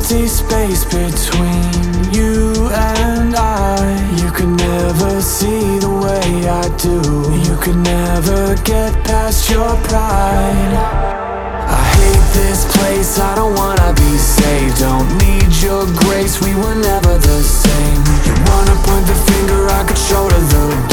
empty space between you and I. You could never see the way I do. You could never get past your pride. I hate this place, I don't wanna be saved. Don't need your grace, we were never the same. You wanna point the finger, I could shoulder the